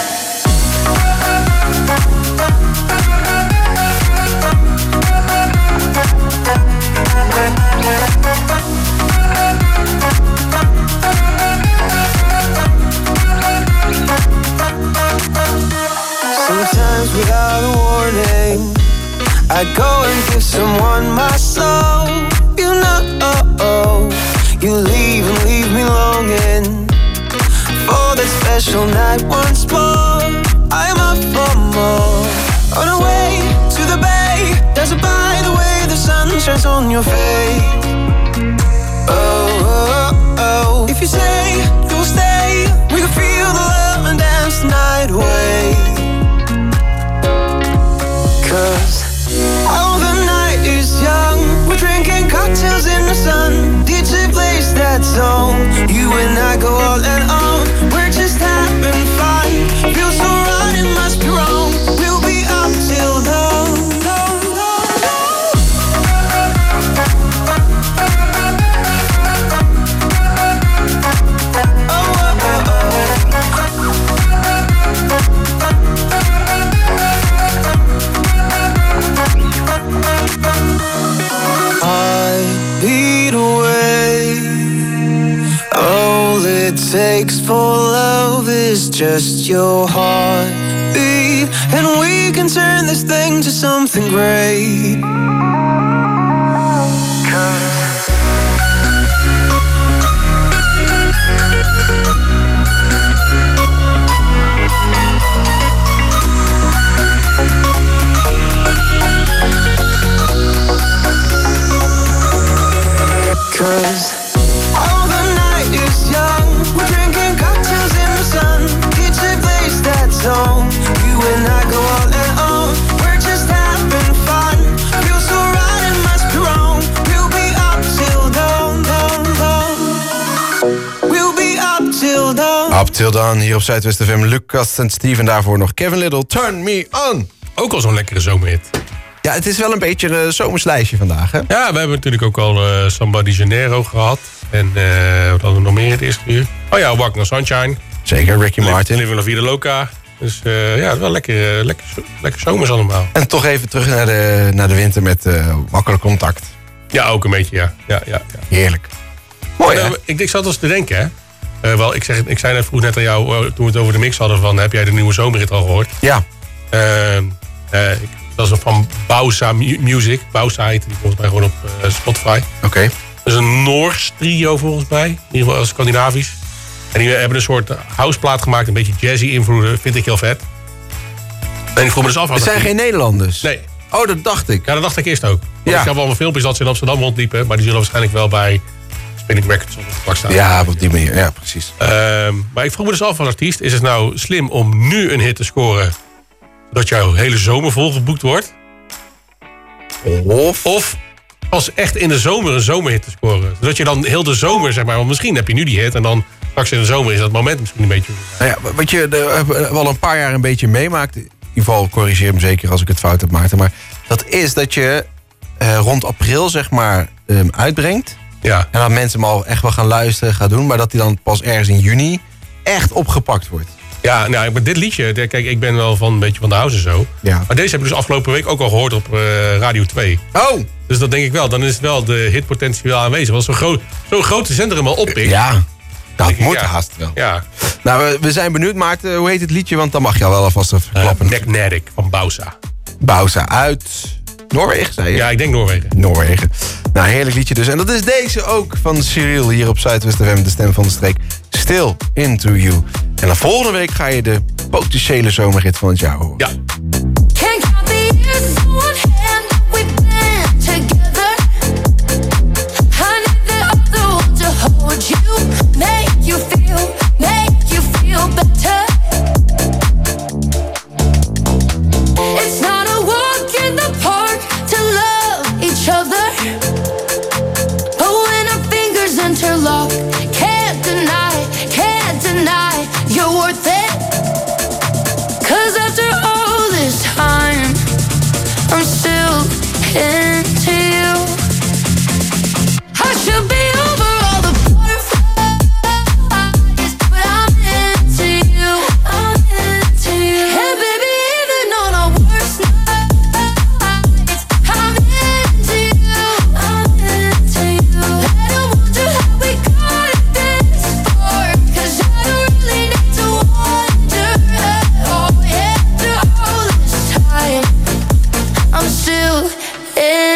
Sometimes without a warning, I go and give someone my soul. You know, you leave and leave me longing for that special night once more. I'm up for more. On the way to the bay, does it by the way the sun shines on your face? Oh, if you say you'll stay, we can feel the love and dance the night away. 'Cause takes for love is just your heartbeat, and we can turn this thing to something great. Cause all the night is young, we're drinking cocktails in the sun. It's a place that's home, you and I go all in on. We're just having fun, feels so right and must be wrong. We'll be up till dawn, dawn, dawn. We'll be up till dawn. Up till dawn, hier op Zuidwest FM. Lucas en Steven, daarvoor nog Kevin Little, Turn Me On. Ook al zo'n lekkere zomerhit. Ja, het is wel een beetje een zomerslijstje vandaag, hè? Ja, we hebben natuurlijk ook al Samba de Janeiro gehad. En wat hadden we nog meer het eerste uur? Oh ja, Walking on Sunshine. Zeker, Ricky Martin. Living La Vida Loca. Dus ja, het is wel lekker zomers allemaal. En toch even terug naar de winter met makkelijk contact. Ja, ook een beetje, ja. Heerlijk. Mooi, hè? Ik zat eens te denken, hè. Ik zei vroeg net aan jou, toen we het over de mix hadden, van heb jij de nieuwe zomerrit al gehoord? Ja. Dat is van Bausa Music. Bausa heet die volgens mij gewoon op Spotify. Oké. Dat is een Noors trio volgens mij. In ieder geval Scandinavisch. En die hebben een soort houseplaat gemaakt. Een beetje jazzy invloeden. Vind ik heel vet. En ik vroeg me dus af... Het zijn geen Nederlanders? Nee. Oh, dat dacht ik. Ja, dat dacht ik eerst ook. Ja. Ik heb allemaal filmpjes dat ze in Amsterdam rondliepen. Maar die zullen waarschijnlijk wel bij Spinning Records op het pak staan. Ja, op die manier. Ja, precies. Maar ik vroeg me dus af als artiest. Is het nou slim om nu een hit te scoren... dat jouw hele zomer volgeboekt wordt? Of pas echt in de zomer een zomerhit te scoren. Zodat je dan heel de zomer, zeg maar... want misschien heb je nu die hit... en dan straks in de zomer is dat moment misschien een beetje... Nou ja, wat je wel een paar jaar een beetje meemaakt... in ieder geval corrigeer me zeker als ik het fout heb gemaakt... maar dat is dat je rond april, zeg maar, uitbrengt... Ja. En dat mensen hem al echt wel gaan luisteren, gaan doen... maar dat hij dan pas ergens in juni echt opgepakt wordt. Ja, nou, maar dit liedje... Kijk, ik ben wel van een beetje van de house en zo. Ja. Maar deze heb ik dus afgelopen week ook al gehoord op Radio 2. Oh! Dus dat denk ik wel. Dan is wel de hitpotentie wel aanwezig. Want zo'n grote zender hem al oppikt. Ja, dat moet haast wel. Ja. Nou, we zijn benieuwd, Maarten. Hoe heet het liedje? Want dan mag je al wel alvast even klappen. Magnetic van Bausa. Bausa uit Noorwegen, zei je? Ja, ik denk Noorwegen. Noorwegen. Nou, heerlijk liedje dus. En dat is deze ook van Cyril hier op Zuidwest FM, de stem van de streek. Still Into You. En dan volgende week ga je de potentiële zomerhit van het jaar horen. Ja. I'm still in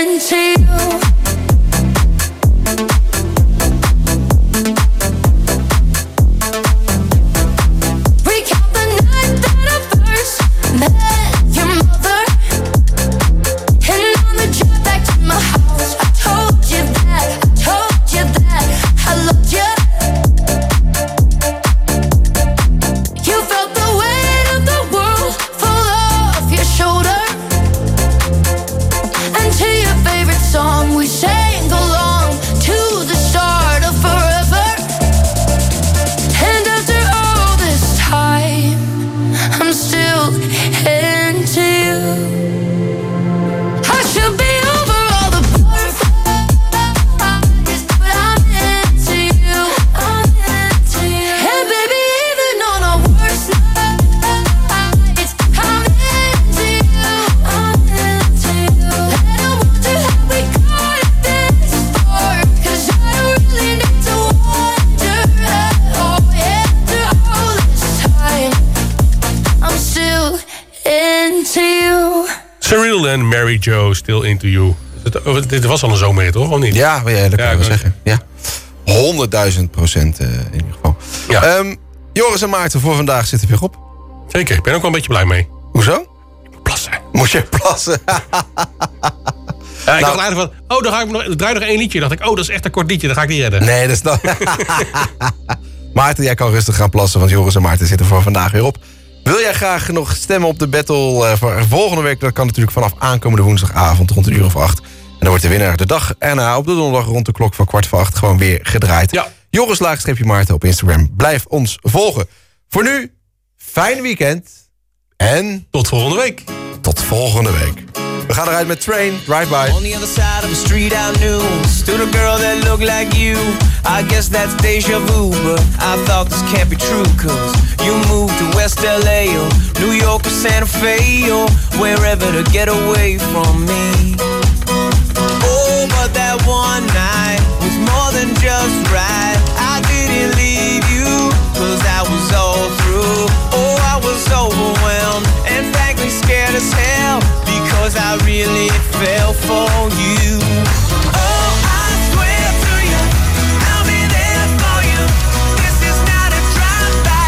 into you. Cyril en Mary Jo, Still Into You. Dit was al een zomer, toch? Of niet? Ja, dat kan ik zeggen. Ja. 100.000% in ieder geval. Ja. Joris en Maarten, voor vandaag zitten weer op. Zeker, ik ben ook wel een beetje blij mee. Hoezo? Plassen. Moest je plassen? Ja, ik dacht eigenlijk van, dan ga ik draai nog 1 liedje. Dan dacht ik, dat is echt een kort liedje, dan ga ik niet redden. Nee, dat is dan... Maarten, jij kan rustig gaan plassen, want Joris en Maarten zitten voor vandaag weer op. Wil jij graag nog stemmen op de battle voor volgende week? Dat kan natuurlijk vanaf aankomende woensdagavond rond 7:00. En dan wordt de winnaar de dag erna op de donderdag rond de klok van 7:15 gewoon weer gedraaid. Ja. Joris _Maarten op Instagram. Blijf ons volgen. Voor nu, fijn weekend. En... tot volgende week. Tot volgende week. We gaan eruit met Train, Drive By. On the other side of the street I knew stood a girl that looked like you. I guess that's deja vu, but I thought this can't be true. Cause you moved to West LA or New York or Santa Fe or wherever to get away from me. Oh, but that one night was more than just right. I didn't leave you cause I was all through. Oh, I was overwhelmed and frankly scared as hell, because I really fell for you. Oh, I swear to you, I'll be there for you. This is not a drive-by.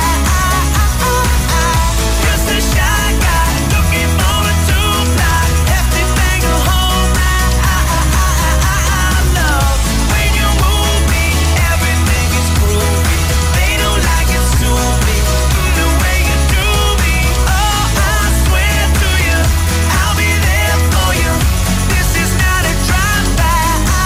Just a shy guy looking for a two-fly. Hefty thing to hold my love. When you move me, everything is groovy. They don't like it, sue me the way you do me. Oh, I swear to you, I'll be there for you. This is not a drive-by.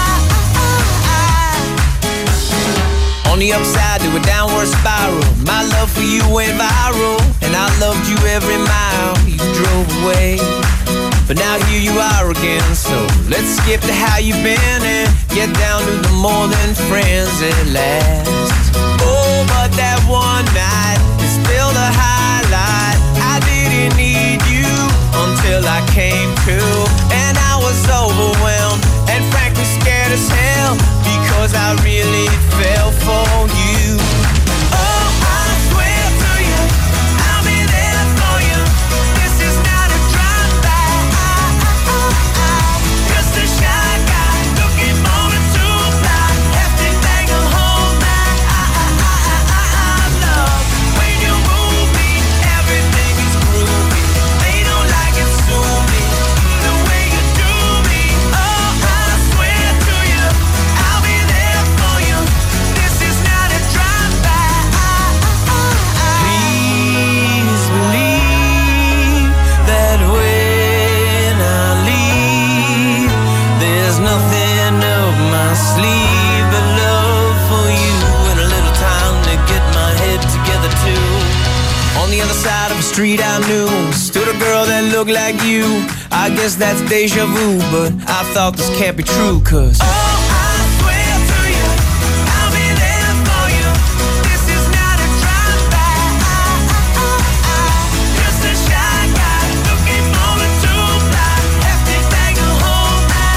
On the upside to a downward spiral, my love for you went viral, and I loved you every mile you drove away. But now here you are again, so let's skip to how you've been and get down to the more than friends at last. Oh, but that one night is still the highlight. I didn't need you until I came to, and I was overwhelmed and frankly scared as hell, because I really fell for you. Oh, I swear to you, I'll be there for you. This is not a drive-by. Just a shy guy looking for a two-fly. Hefty thing to hold my love. When you move me, everything is groovy. They don't like it, sue me the way you do me. Oh, I swear to you, I'll be there for you. This is not a drive-by. Please believe that when I leave, there's nothing up my sleeve but love for you and a little time to get my head together too. On the other side of the street I knew stood a girl that looked like you. I guess that's deja vu, but I thought this can't be true. Cause oh, I swear to you, I'll be there for you. This is not a drive-by. Just a shy guy looking for a two-fly. Hefty thing to hold my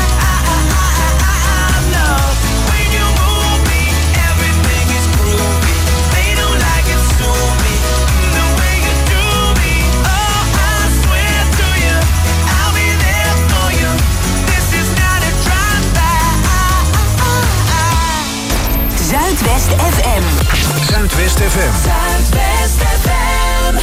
love. When you move me, everything is groovy. They don't like it, sue me the way you do me. Oh, I swear to you, I'll be there for you. This is not a drive-by. Zuidwest FM. Zuidwest FM. Zuidwest FM.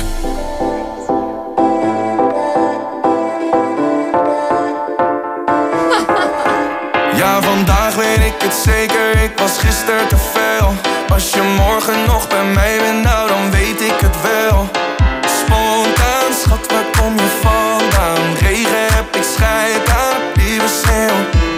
Ja, vandaag weet ik het zeker, ik was gisteren te veel. Als je morgen nog bij mij bent, nou dan weet ik het wel. Spontaan, schat, waar kom je vandaan? Regen heb ik scheid aan, lieve sneeuw.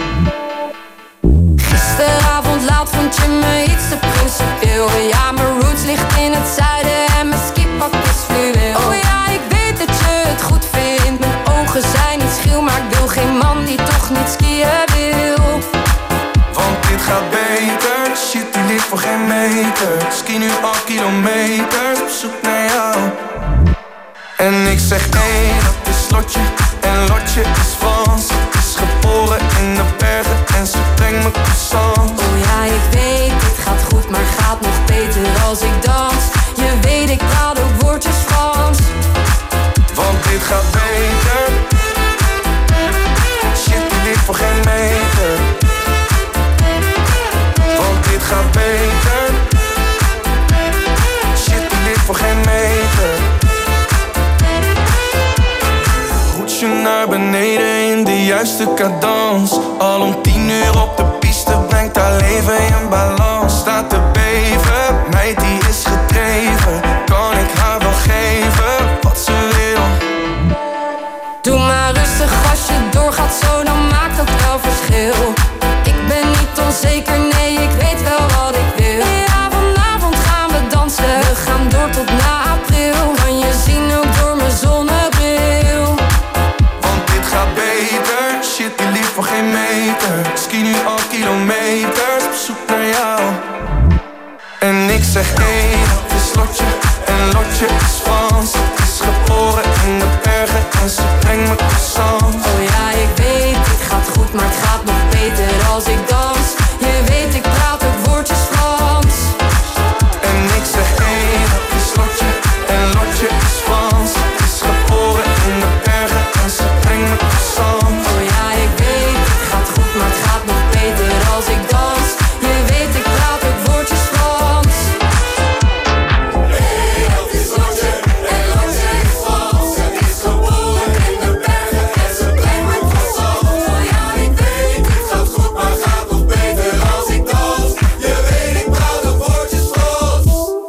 Gisteravond laat vond je me iets te principieel. Ja, mijn roots ligt in het zuiden en mijn skipak is fluweel. Oh ja, ik weet dat je het goed vindt. Mijn ogen zijn niet schil, maar ik wil geen man die toch niet skiën wil. Want dit gaat beter, shit die ligt voor geen meter. Ski nu al kilometers op zoek naar jou. En ik zeg nee, dat is Lotje. En Lotje is Frans. Ze is geboren in de bergen en ze brengt me croissants. Oh ja, ik weet, dit gaat goed, maar gaat nog beter als ik dans. Je weet, ik praat ook woordjes Frans. Want dit gaat beter, je naar beneden in de juiste cadans. Al om 10 uur op de piste brengt haar leven in balans. Staat te beven, meid die is gedreven. Kan ik haar wel geven wat ze wil? Doe maar rustig als je doorgaat zo, dan maakt dat wel verschil. Ik ben niet onzeker, nee, ik weet wel wat ik wil. Ja, vanavond gaan we dansen, we gaan door tot na april. Kan je zien ook door mijn zonnebril. Want dit gaat beter, shit die lief voor geen meter. Ski nu al kilometers op zoek naar jou. En ik zeg hey, dat is Lotje. En Lotje is Frans. Het is geboren in de bergen en ze brengt me croissant. Oh ja, ik weet, het gaat goed, maar het gaat nog beter als ik dans. Je weet, ik praat ook woordjes Frans. En ik zeg hey, dat is Lotje. En Lotje is Frans. Het is geboren in de bergen en ze brengt me croissant. Oh ja, ik weet, het gaat goed, maar het gaat nog beter als ik dans. Je weet, ik praat ook woordjes Frans. Hey, dat is Lotje. En Lotje is Frans. Het is geboren in de bergen en ze brengt me croissant. Oh ja, ik weet, het gaat goed, maar het gaat nog beter als ik dans. Je weet, ik praat ook woordjes Frans.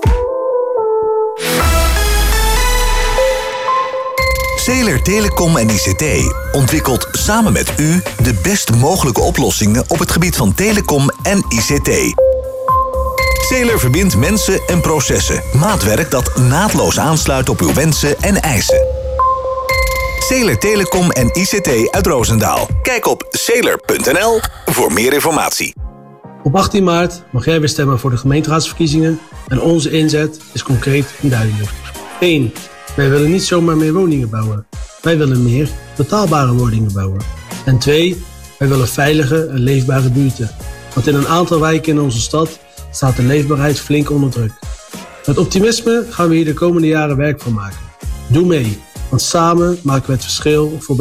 Zeeler Telecom en ICT ontwikkelt samen met u de best mogelijke oplossingen op het gebied van telecom en ICT. Zeeler verbindt mensen en processen. Maatwerk dat naadloos aansluit op uw wensen en eisen. Zeeler Telecom en ICT uit Roosendaal. Kijk op zeeler.nl voor meer informatie. Op 18 maart mag jij weer stemmen voor de gemeenteraadsverkiezingen en onze inzet is concreet en duidelijk. 1. Wij willen niet zomaar meer woningen bouwen. Wij willen meer betaalbare woningen bouwen. En 2. Wij willen veilige en leefbare buurten. Want in een aantal wijken in onze stad staat de leefbaarheid flink onder druk. Met optimisme gaan we hier de komende jaren werk van maken. Doe mee, want samen maken we het verschil voor